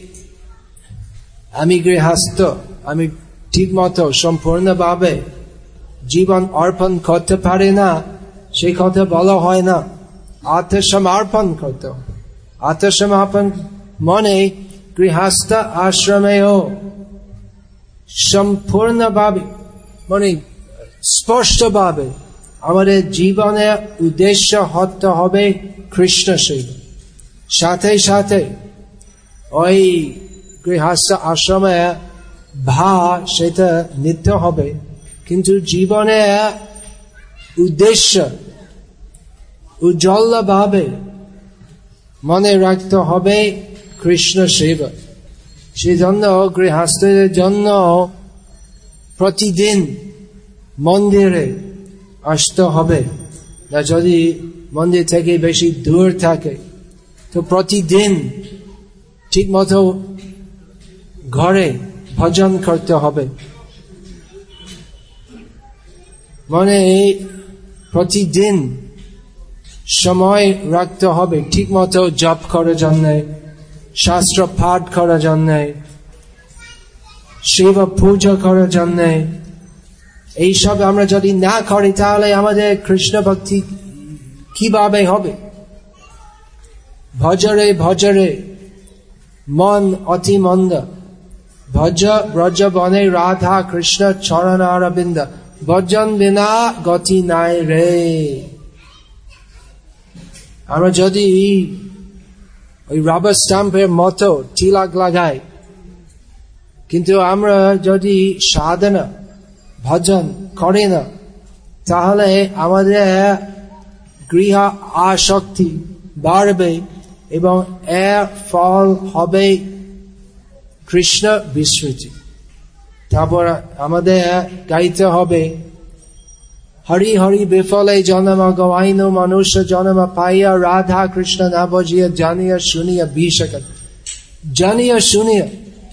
আমি গৃহস্থ, আমি ঠিক মতো সম্পূর্ণভাবে জীবন অর্পণ করতে পারি না, সেই কথা বলা হয় না। আত্মসমর্পণ করতে, আত্মসমর্পণ মনে গৃহস্থ আশ্রমেও সম্পূর্ণভাবে মানে স্পষ্টভাবে আমাদের জীবনের উদ্দেশ্য হতে হবে কৃষ্ণ সেবা। সাথে সাথে ওই গৃহস্থ আশ্রমে ভা সেটা নিত্য হবে, কিন্তু জীবনে উদ্দেশ্য উজ্জ্বল ভাবে মনে রাখতে হবে কৃষ্ণ সেবা। সেই জন্য গৃহস্থদের জন্য প্রতিদিন মন্দিরে আসতে হবে, না যদি মন্দির থেকে বেশি দূর থাকে তো প্রতিদিন ঠিক মতো ঘরে ভজন করতে হবে। মানে প্রতিদিন সময় রাখতে হবে ঠিক মতো জপ করার জন্য, শাস্ত্র পাঠ করার জন্য, সেবা পূজা করার জন্য। এইসব আমরা যদি না করি তাহলে আমাদের কৃষ্ণ ভক্তি কিভাবে হবে? ভজরে ভজরে মন অতি মন্দ, ভজ ব্রজ বনে রাধা কৃষ্ণ চরণ অরবিন্দ, ভজন বিনা গতি নাই রে। আমরা যদি ওই রাবার স্টাম্পের মতো তিলক লাগাই, কিন্তু আমরা যদি সাধনা ভজন করি না, তাহলে আমাদের গৃহ আসক্তি বাড়বে এবং এর ফল হবে কৃষ্ণ বিস্মৃতি। তারপর আমাদের গাইতে হবে হরি হরি বিফলে জন্ম গওয়াইন মনুষ্য জন্ম পাইয়া, রাধা কৃষ্ণ না বজিয়া জানিয়া শুনিয়া বিষকত। জানিয়া শুনিয়া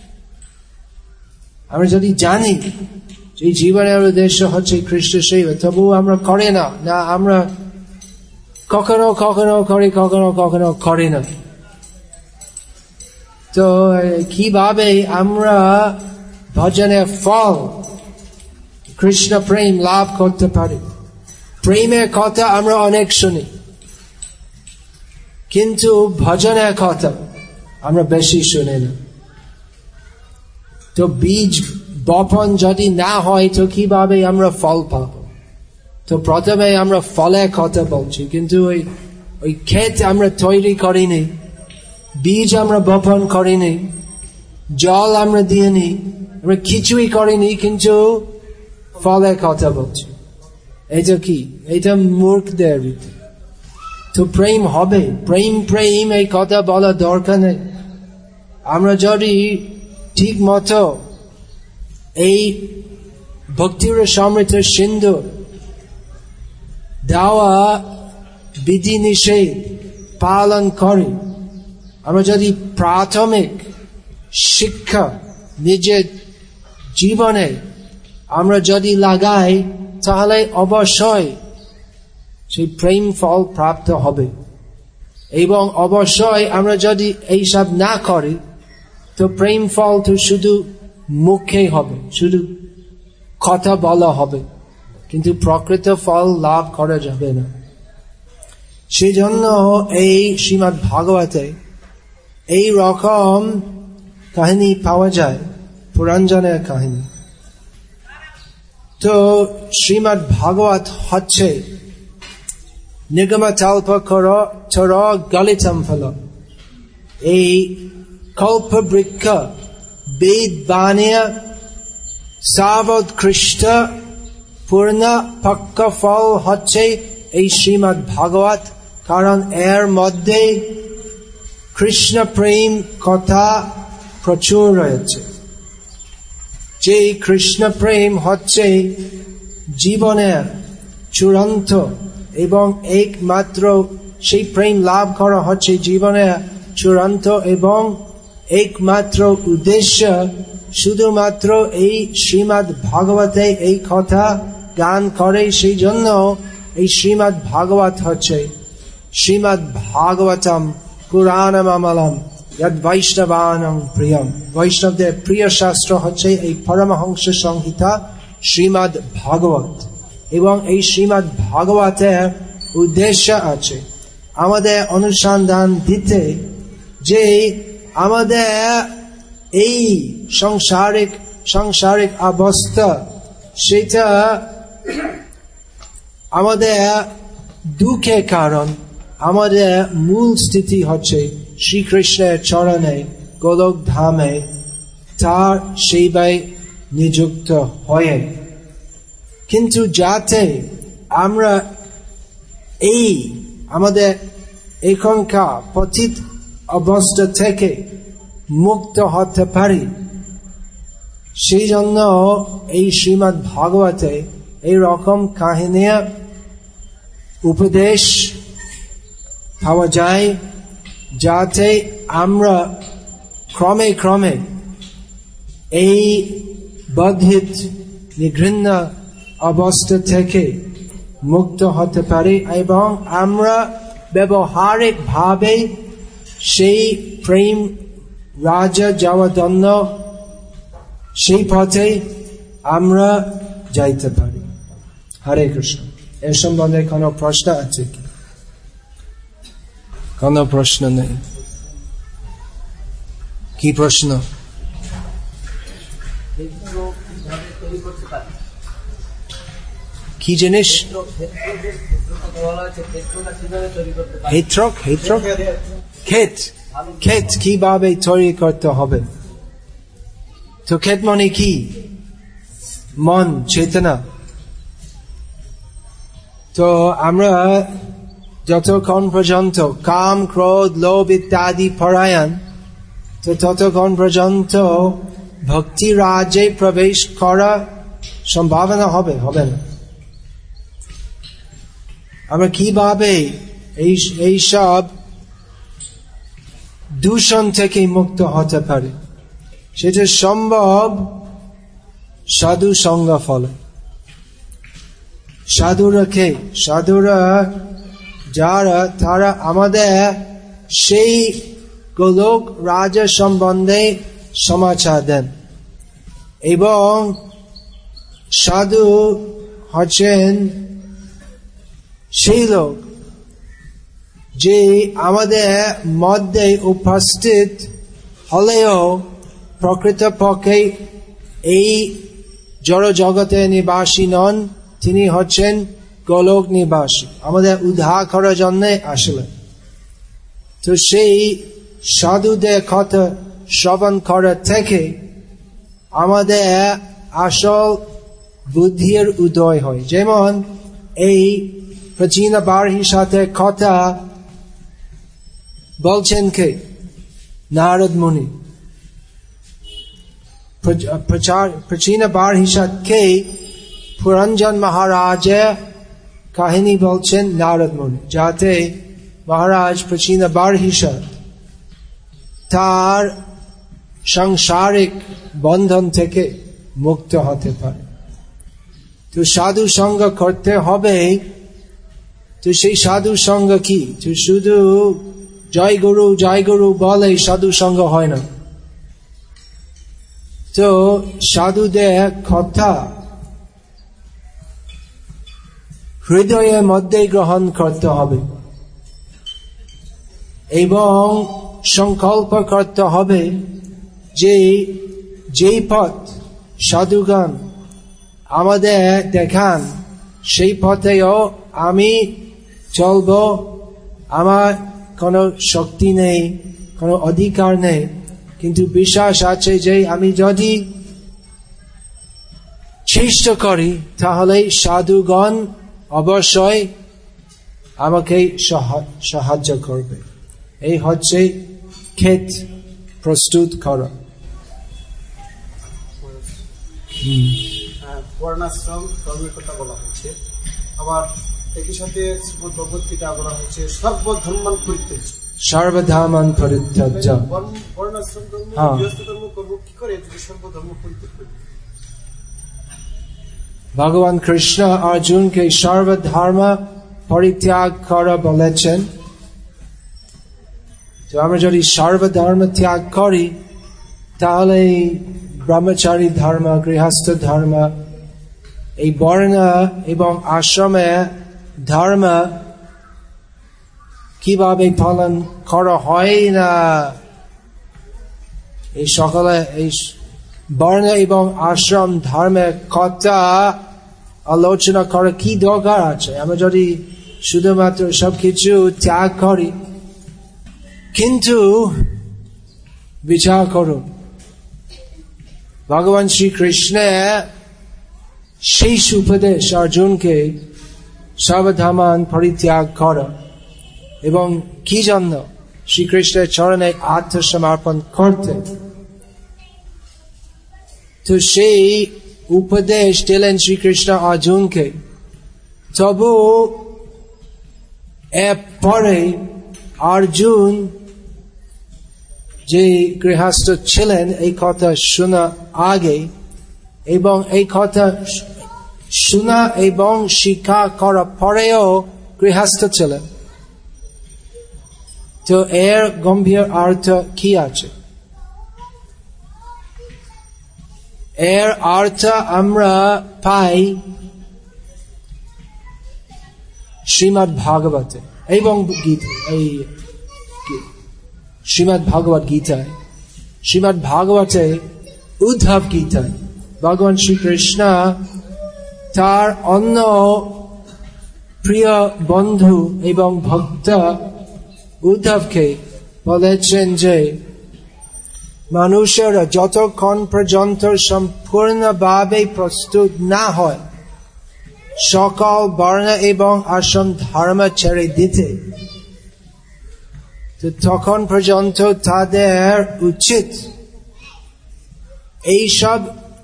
আমরা যদি জানি যে জীবনের উদ্দেশ্য হচ্ছে কৃষ্ণ সেবা, তবু আমরা করে না, না আমরা কখনো কখনো করি, কখনো কখনো করি না। তো কিভাবে আমরা ভজনের ফল কৃষ্ণ প্রেম লাভ করতে পারি? প্রেমের কথা আমরা অনেক শুনি, কিন্তু ভজনের কথা আমরা বেশি শুনি না। তো বীজ বপন যদি না হয় তো কিভাবে আমরা ফল পাব? তো প্রথমে আমরা ফলের কথা বলছি, কিন্তু ওই ওই ক্ষেত আমরা তৈরি করিনি, বীজ আমরা বপন করিনি, জল আমরা দিইনি, আমরা কিছুই করিনি, কিন্তু ফলের কথা বলছি। এটা কি? এটা মূর্খদের রীতি। তো প্রেম হবে, প্রেম প্রেম এই কথা বলা দরকার নেই। আমরা যদি ঠিক মতো এই ভক্তির সমৃদ্ধ সিন্ধু দেওয়া বিধি নিষেধ পালন করি, আমরা যদি প্রাথমিক শিক্ষা নিজের জীবনে আমরা যদি লাগাই, তাহলে অবশ্যই সেই প্রেম ফল প্রাপ্ত হবে। এবং অবশ্যই আমরা যদি এইসব না করি তো প্রেম ফল তো শুধু মুখে হবে, শুধু কথা বলা হবে, কিন্তু প্রকৃত ফল লাভ করা যাবে না। সেই জন্য এই শ্রীমদ্ ভাগবতে এই রকম কাহিনী পাওয়া যায়, পুরাঞ্জনের কাহিনী। তো শ্রীমদ্ ভাগবত হচ্ছে নিগমতল্প চর গলিতম ফল, এই কল্পবৃক্ষ বেদ বাণীয় সাবোৎকৃষ্ট পূর্ণ পক্ষ ফল হচ্ছে এই শ্রীমদ্ ভাগবত। কারণ এর মধ্যে কৃষ্ণ প্রেম কথা প্রচুর রয়েছে। যে কৃষ্ণ প্রেম হচ্ছে জীবনের চূড়ান্ত এবং একমাত্র, সেই প্রেম লাভ করা হচ্ছে জীবনের চূড়ান্ত এবং একমাত্র উদ্দেশ্য। শুধুমাত্র এই শ্রীমদ্ ভাগবতে এই কথা গান করে, সেই জন্য এই শ্রীমদ্ ভাগবত হচ্ছে শ্রীমদ্ ভাগবতম পুরাণম অমলম যদ বৈষ্ণবানাং প্রিয়ম। বৈষ্ণবদের প্রিয় শাস্ত্র হচ্ছে এই পরমহংস সংহিতা শ্রীমদ্ ভাগবত। এবং এই শ্রীমদ্ ভাগবতের উদ্দেশ্য আছে আমাদের অনুসন্ধান দিতে যে আমাদের এই সংসারিক সংসারিক অবস্থা, সেটা আমাদের দুঃখের কারণ। আমাদের মূল স্থিতি হচ্ছে শ্রীকৃষ্ণের চরণে গোলক ধামে তার সেবায় নিযুক্ত হয়ে, কিন্তু যাতে আমরা এই আমাদের এখনকার পতিত অবস্থা থেকে মুক্ত হতে পারি, সেই জন্য এই শ্রীমদ্ ভাগবতে এই রকম কাহিনী উপদেশ পাওয়া যায়, যাতে আমরা ক্রমে ক্রমে এই বদ্ধিত নিঘৃণ্য অবস্থা থেকে মুক্ত হতে পারি এবং আমরা ব্যবহারিক ভাবে সেই প্রেম রাজা যাওয়ার জন্য সেই পথে আমরা যাইতে পারি। হরে কৃষ্ণ। এর সম্বন্ধে কোনো প্রশ্ন আছে কি? কোনো প্রশ্ন নেই? কি প্রশ্ন? কি জিনিস? হেত্রক হেত্রক ক্ষেত ক্ষেত কিভাবে তৈরি করতে হবে? তো ক্ষেত মানে কি? মন, চেতনা। তো আমরা যতক্ষণ পর্যন্ত কাম, ক্রোধ, লোভ ইত্যাদি পরায়ণ, তো ততক্ষণ পর্যন্ত ভক্তি রাজ্যে প্রবেশ করা সম্ভাবনা হবে হবে না। আমরা কিভাবে এই এইসব দূষণ থেকে মুক্ত হতে পারি? সেটা সম্ভব সাধু সঙ্গ ফলে। সাধুরা কে? সাধুরা যারা, তারা আমাদের সেই গোলক রাজা সম্বন্ধে সমাচার দেন, এবং সাধু হচ্ছেন সেই লোক যে আমাদের মধ্যে উপস্থিত হলেও প্রকৃতপক্ষে এই জড় জগতে নিবাসী নন, তিনি হচ্ছেন গোলক নিবাসী, আমাদের উদ্ধার করার জন্য আসলেন। তো সেই সাধুদের কথা শ্রবণ করা থেকে আমাদের আসল বুদ্ধির উদয় হয়। যেমন এই প্রাচীন বারহির সাথে কথা বলছেন কে? নারদ মুনি। প্রাচীন বারহির সাথে পুরঞ্জন মহারাজের কাহিনী বলছেন নারদ মুনি, যাতে মহারাজ প্রাচীন বারহিষৎ তার সাংসারিক বন্ধন থেকে মুক্ত হতে পারে। তো সাধু সঙ্গ করতে হবে। তো সেই সাধু সঙ্গ কি? তো শুধু জয় গুরু জয় গুরু বলে সাধু সঙ্গ হয় না। তো সাধুদের কথা হৃদয়ের মধ্যে গ্রহণ করতে হবে এবং সংকল্প করতে হবে যে যেই পথ সাধুগণ আমাদের দেখান সেই পথেও আমি চলব। আমার কোনো শক্তি নেই, কোনো অধিকার নেই, কিন্তু বিশ্বাস আছে যে আমি যদি চেষ্টা করি তাহলে সাধুগণ অবশ্যই আমাকে সাহায্য করবে। এই হচ্ছে ক্ষেত প্রস্তুত করা। বর্ণাশ্রম ধর্মের কথা বলা হয়েছে, আবার একই সাথে শ্রীমদ্ ভগবদ গীতা বলা হয়েছে সর্বধর্মান পরিত্যাজ্য। সর্বধর্মান পরিত্যাজ্য। বর্ণাশ্রম ধর্ম, গৃহস্থ ধর্ম করবো কি করে যদি সর্বধর্ম পরিত্যাগ করি? ভগবান কৃষ্ণ অর্জুনকে সর্বধর্ম পরিত্যাগ করা বলেছেন। তো আমরা যদি সর্বধর্ম ত্যাগ করি তাহলে ব্রহ্মচারী ধর্ম, গৃহস্থ ধর্ম, এই বর্ণ এবং আশ্রমে ধর্ম কিভাবে পালন করা হয় না, এই সকলে এই বর্ণ এবং আশ্রম ধর্মের কথা আলোচনা করা কি দরকার আছে? আমরা যদি শুধুমাত্র সবকিছু ত্যাগ করি, কিন্তু বিচার করুন ভগবান শ্রীকৃষ্ণের শেষ উপদেশ অর্জুনকে সর্বধর্মান পরিত্যাগ করা এবং কি জন্য শ্রীকৃষ্ণের চরণে আত্মসমর্পণ করতে, তো সেই উপদেশ দিলেন শ্রীকৃষ্ণ অর্জুনকে। তবু এরপরে অর্জুন যে গৃহস্থ ছিলেন এই কথা শোনা আগে এবং এই কথা শোনা এবং শিক্ষা করা পরেও গৃহস্থ ছিলেন, তো এর গম্ভীর অর্থ কি আছে? এর অর্থ আমরা পাই শ্রীমদ্ ভাগবতে এবং গীতা, এই শ্রীমদ্ ভাগবত গীতায়, শ্রীমদ্ ভাগবতে উদ্ধব গীতায় ভগবান শ্রীকৃষ্ণ তার অন্য প্রিয় বন্ধু এবং ভক্ত উদ্ধবকে বলেছেন যে মানুষেরা যতক্ষণ পর্যন্ত সম্পূর্ণভাবে প্রস্তুত না হয় সকল বর্ণ এবং আশ্রম ধর্ম ছেড়ে দিতে, তো তখন পর্যন্ত তাদের উচিত এইসব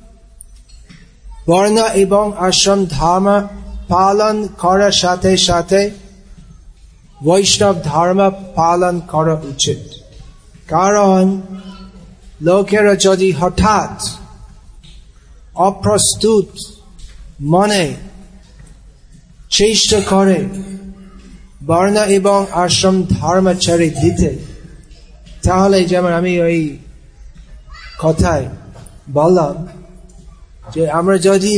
বর্ণ এবং আশ্রম ধর্ম পালন করার সাথে সাথে বৈষ্ণব ধর্ম পালন করা উচিত। কারণ লোকেরা যদি হঠাৎ অপ্রস্তুত মনে চেষ্টা করে বর্ণ এবং আশ্রম ধর্ম ছেড়ে দিতে, তাহলে যেমন আমি ওই কথায় বললাম যে আমরা যদি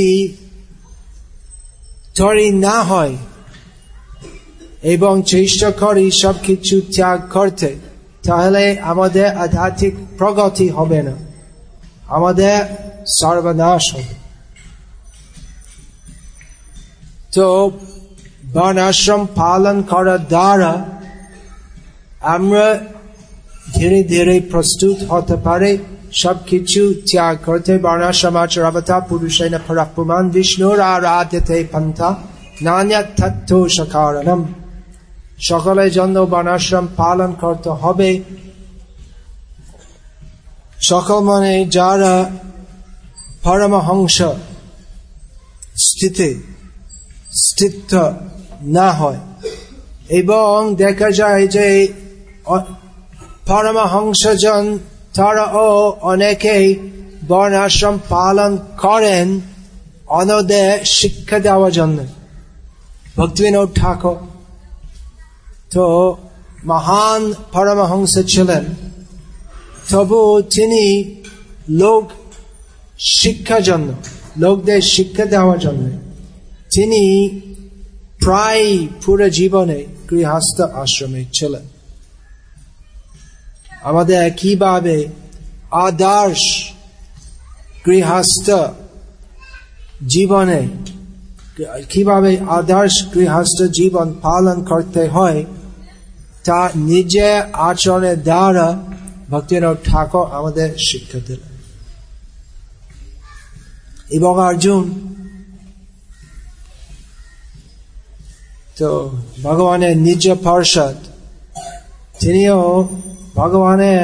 তৈরি না হয় এবং চেষ্টা করি সবকিছু ত্যাগ করতে, তাহলে আমাদের আধ্যাত্মিক প্রগতি হবে না, আমাদের সর্বনাশ হবে। তো বর্ণাশ্রম পালন করার দ্বারা আমরা ধীরে ধীরে প্রস্তুত হতে পারে সবকিছু ত্যাগ করতে। বর্ণাশ্রমাচরবতা পুরুষেণ পরাপুমান বিষ্ণুর আরাধ্যতে পন্থা নান্যৎ তত্ত্ব কারণম। সকলের জন্য বর্ণাশ্রম পালন করতে হবে। সকল মানে যারা পরমহংস স্থিতি স্থিত না হয়, এবং দেখা যায় যে পরমহংসজন তারাও অনেকেই বর্ণাশ্রম পালন করেন অন্যদের শিক্ষা দেওয়ার জন্য। ভক্তিবিনোদ ঠাকুর তো মহান পরমহংস ছিলেন, তবু তিনি লোক শিক্ষার জন্য, লোকদের শিক্ষা দেওয়ার জন্য তিনি প্রায় পুরো জীবনে গৃহস্থ আশ্রমে ছিলেন। আমাদের কিভাবে আদর্শ গৃহস্থ জীবনে কিভাবে আদর্শ গৃহস্থ জীবন পালন করতে হয় তা নিজের আচরণের দ্বারা ভক্তিবিনোদ ঠাকুর আমাদের শিক্ষা দিলেন। এবং অর্জুন তো ভগবানের নিজ পার্ষদ, তিনিও ভগবানের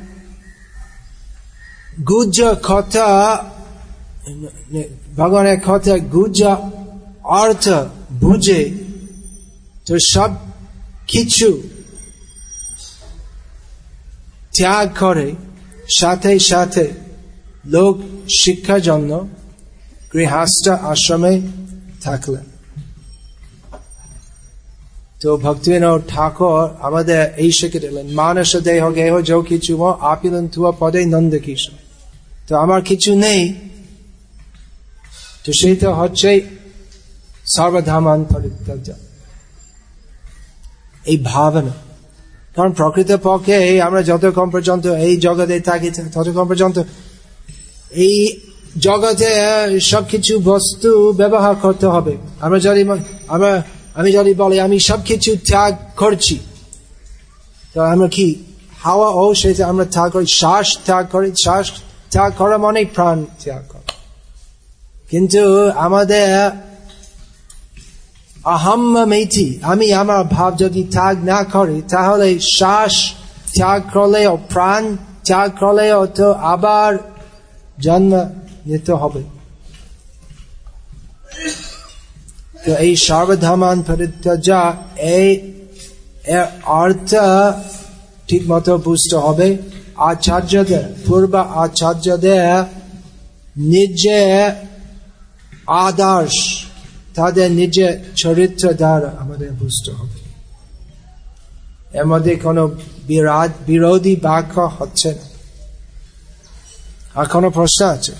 গুজ্জ কথা, ভগবানের কথা গুজ্জ অর্থ বুঝে তো সব কিছু ত্যাগ করে সাথে সাথে লোক শিক্ষার জন্য গৃহস্থ আশ্রমে থাকলেন। তো ভক্তিবিনোদ ঠাকুর আমাদের এই শিক্ষা দিলেন, মানস দেহ গেহ যো কিছু আপিলেন তুয়া পদে নন্দ কিশোর। তো আমার কিছু নেই, তো সেটা হচ্ছে সর্বধর্মান পরিত্যাগ, এই ভাবনা। কারণ প্রকৃত পক্ষে আমরা যতক্ষণ পর্যন্ত এই জগতে থাকি ততক্ষণ পর্যন্ত এই জগতে সবকিছু বস্তু ব্যবহার করতে হবে। আমরা যদি আমরা আমি যদি বলি আমি সবকিছু ত্যাগ করছি, তো আমরা কি হাওয়া ও সেটা আমরা ত্যাগ করি, শ্বাস ত্যাগ করি, শ্বাস ত্যাগ করা মানে প্রাণ ত্যাগ করা। কিন্তু আমাদের আহম মেথি, আমি আমার ভাব যদি ত্যাগ না করি, তাহলে শ্বাস ত্যাগ করলে ও প্রাণ ত্যাগ করলে তো আবার জন্ম নিতে হবে। তো এই সর্বধর্মান পরিত্যাজ্য, এই এর অর্থ ঠিক মতো বুঝতে হবে। আচার্যদের, পূর্ব আচার্যদের নিজে আদর্শ, তাদের নিজের চরিত্র দ্বারা আমাদের বুঝতে হবে। এর মধ্যে কোনো বিরাট বিরোধী বাক্য হচ্ছে না। আর কোনো প্রশ্ন আছে?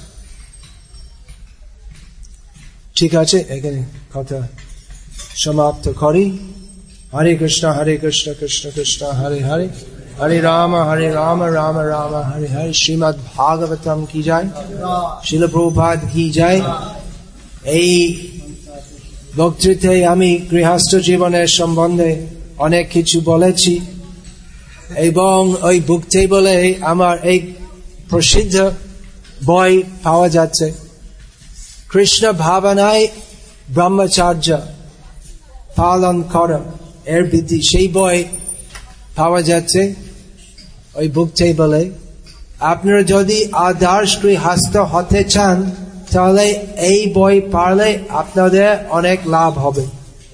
ঠিক আছে, এখানে কথা সমাপ্ত করি। হরে কৃষ্ণ হরে কৃষ্ণ কৃষ্ণ কৃষ্ণ হরে হরে, হরে রাম হরে রাম রাম রাম হরে হরে। শ্রীমদ্ ভাগবতম কি যায়, শিল প্রভুপাদ কি যায়। এই বক্তৃতায় আমি গৃহস্থ জীবনের সম্বন্ধে অনেক কিছু বলেছি, এবং ওই বুক টেবলে আমার এই প্রসিদ্ধ বই পাওয়া যাচ্ছে, কৃষ্ণ ভাবনায় ব্রহ্মচর্য পালন কর এর বিধি, সেই বই পাওয়া যাচ্ছে ওই বুক টেবলে। আপনারা যদি আদর্শ গৃহস্থ হতে চান, তাহলে এই বই পড়লে আপনাদের অনেক লাভ হবে।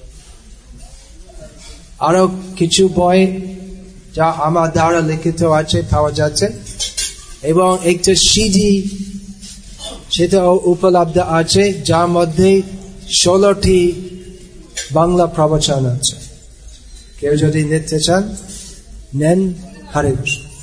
আরো কিছু বই যা আমার দ্বারা লিখিত আছে পাওয়া যাচ্ছে, এবং একটা সিডি সেটা উপলব্ধ আছে, যার মধ্যে ষোলোটি বাংলা প্রবচন আছে। কেউ যদি নিতে চান নেন। হরে কৃষ্ণ।